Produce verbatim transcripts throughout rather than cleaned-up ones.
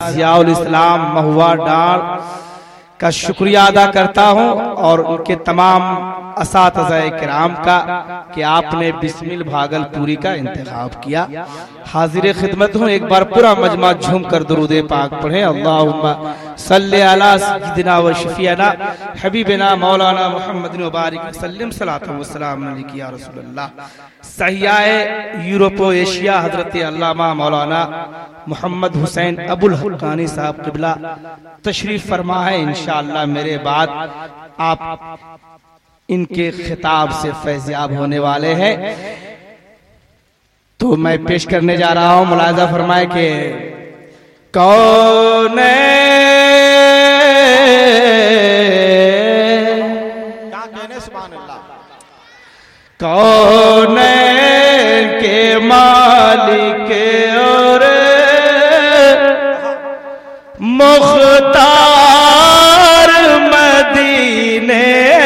ज़ियाउल इस्लाम महुआ डार का शुक्रिया अदा करता हूं और उनके तमाम असातिज़ा किराम का कि आपने बिस्मिल भागलपुरी का इंतखाब किया। हाजिर खिदमत हूँ, एक बार पूरा मजमा झूम कर दुरूद पाक पढ़े। अल्लाहुम्मा सल्ली अला सय्यिदिना व शफीअना हबीबना मौलाना मुहम्मद व बारिक वसल्लम सलातु व सलाम अलैका या रसूलल्लाह। सहियाए यूरोप व एशिया हजरत अल्लामा मौलाना मोहम्मद हुसैन अबुल हक्कानी साहब क़िबला तशरीफ फरमा है। इंशाअल्लाह मेरे बाद आप इनके खिताब से फैज़याब होने वाले हैं, तो मैं पेश करने जा रहा हूं। मुलाज़ा फरमाए कि कौन कौन के मालिक और मुख्तार मदीने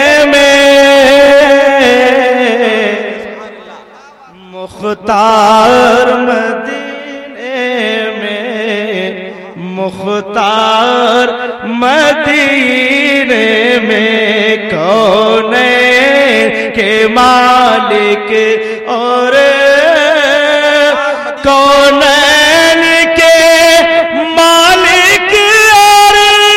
मुख्तार मदीने में मुख्तार मदीने में कौन के मालिक और कौन के मालिक और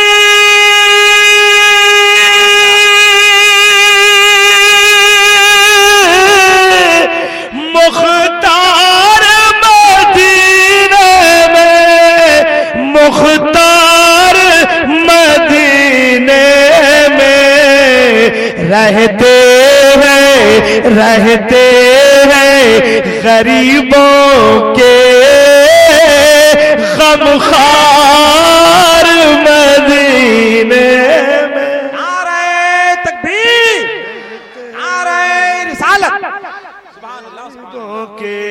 मुख्तार मदीने में मुख्तार मदीने में रहते हैं रहते हैं गरीबों के गमखार मदीने में। नारे तकबीर, नारे रिसालत, के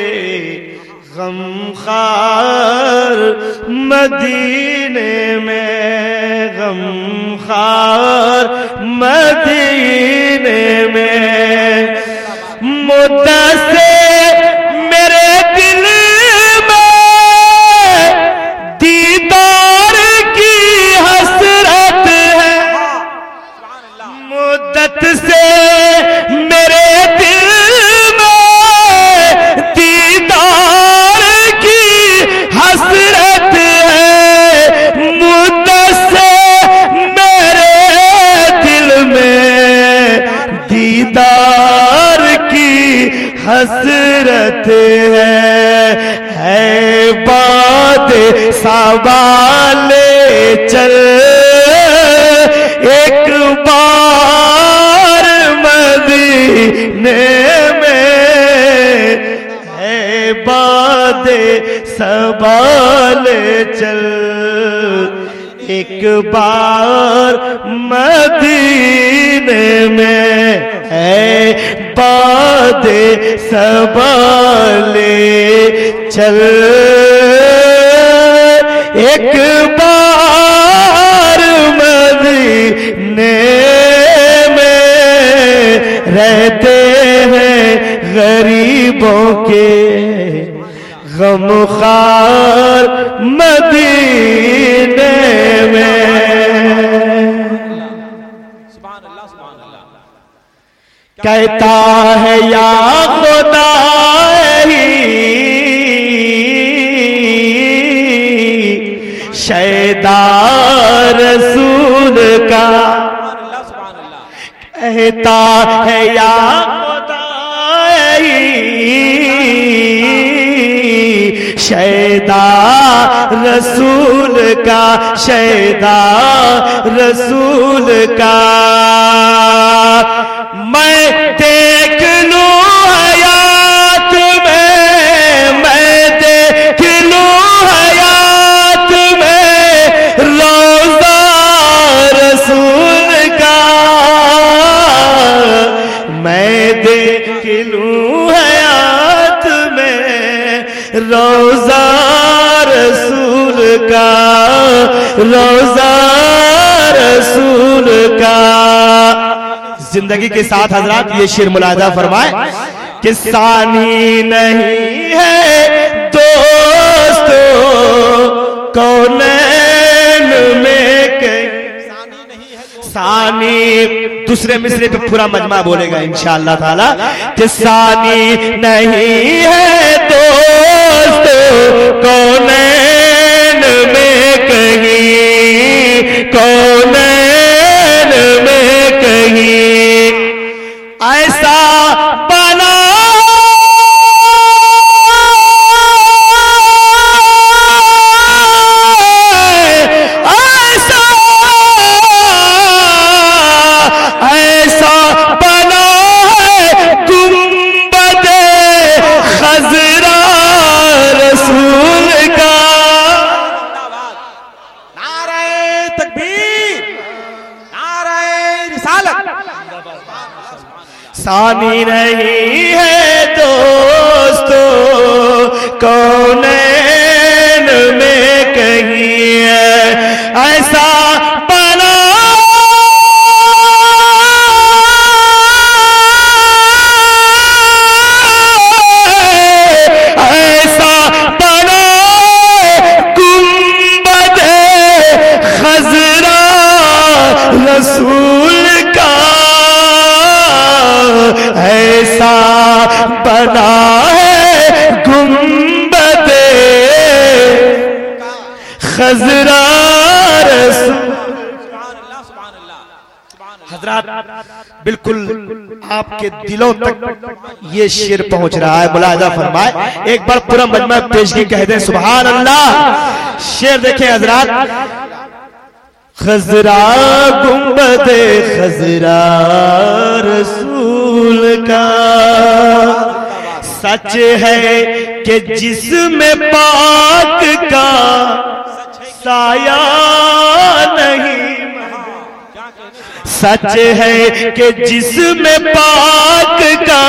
गमखार मदीने में गमखार मदीने में मुद्दत से मेरे दिल में दीदार की हसरत है। मुद्दत से मेरे दिल हसरत है। मुद्दत से मेरे दिल में दीदार की हसरत है। है बात सवाले चल एक बार मदीने में है बात सवाल चल एक बार मदीने में है बात सवाल चल एक बार मदीने में रहते हैं गरीबों के गमखार मदीने में। कहता है या खुदा शैदा रसूल का, कहता है या खुदा शैदा रसूल का शैदा रसूल का मैं देख लूं हयात में मैं देख लूं हयात में रोज़ा रसूल का मैं देख लूं हयात में रोज़ा रसूल का रोज़ा रसूल का। जिंदगी के साथ हजरात ये शेर मुलाजा फरमाए कि सानी नहीं है दोस्तों कौनैन में कहीं सानी। दूसरे मिसरे पे पूरा मजमा बोलेगा इंशाअल्लाह ताला कि सानी नहीं है दोस्त कौनैन में कहीं, कौनैन में कहीं ऐसा बना सानी नहीं है दोस्तों कौनैन में कहीं ऐसा बना ऐसा बना गुंबद खजरा रसूल का ऐसा बना है गुंबद खजरा हजरात। बिल्कुल आपके दिलों तक ये शेर पहुंच रहा है, मुलाहिजा फरमाए। एक बार पूरा मजमा पेशगी कह दें सुभान अल्लाह। शेर देखें हजरात। खजरा गुंबद खजरा रसूल का सच है कि जिसमें पाक का साया नहीं, सच है कि जिसमें पाक का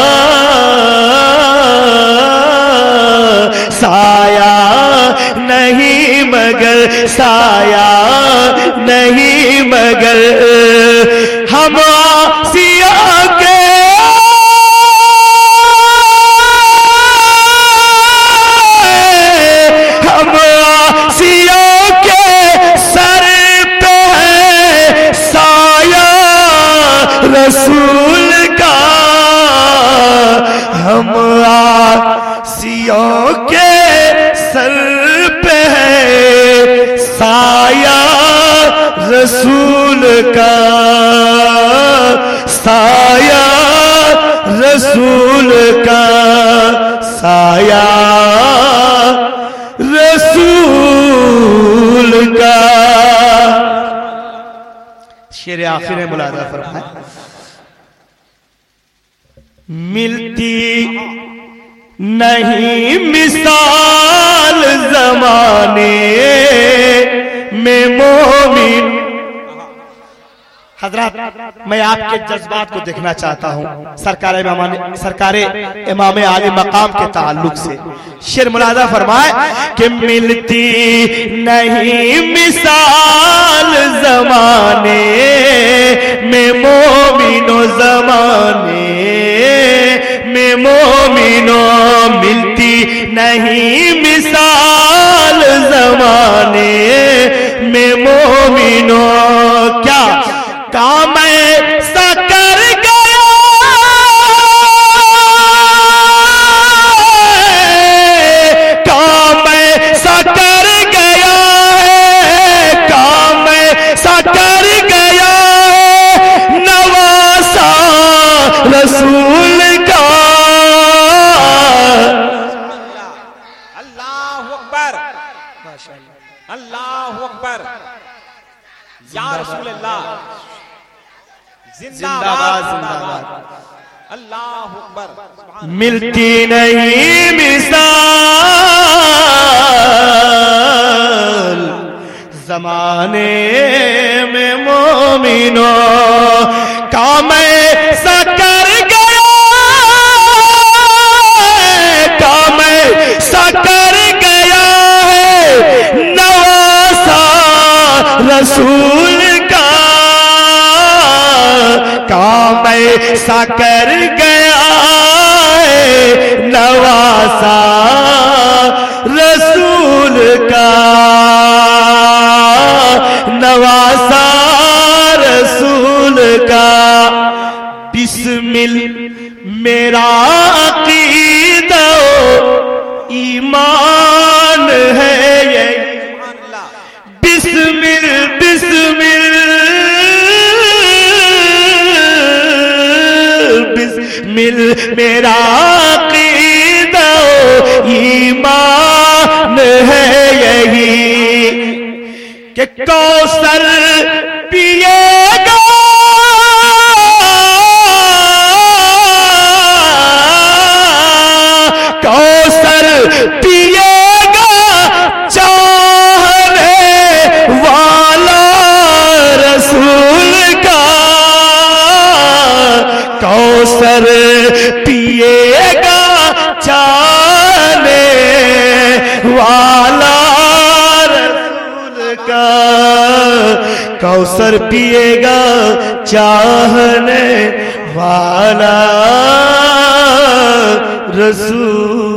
साया नहीं मगर साया नहीं मगर हम आसिया के हम आसिया के सर पे है साया रसूल का, हम आसियों के सर पे है साया रसूल का, साया रसूल का, साया रसूल का। शेर आखिर में मुलाजा फरमाए। मिलती नहीं मिसाल जमाने में मोमिन। हजरत मैं आपके जज्बात को देखना चाहता हूँ सरकार इमाम सरकार इमाम आली मकाम के ताल्लुक से। शेर मुलाजा फरमाए कि मिलती नहीं मिसाल जमाने में मोमिनो, जमाने में मोमिनो मिलती नहीं मिसाल जमाने में मोमिनो। क्या काम ऐसा कर गया काम ऐसा कर गया है, काम ऐसा कर गया है नवासा रसूल का। अल्लाहु अकबर, अल्लाहु अकबर, या रसूल अल्लाह, जिंदाबाद जिंदाबाद, अल्लाहु अकबर। मिलती नहीं मिसाल जमाने में मोमिनो, काम ऐसा कर गया काम ऐसा कर गया है नवासा रसूल का, काम ऐसा कर गया है नवासा रसूल का। दिल मेरा क़ीदा ईमान है यही कि कौसर पिएगा कौसर पिएगा चाहने वाला रसूल का कौसर पिएगा चाहने वाला रसूल का कौसर पिएगा चाहने वाला रसूल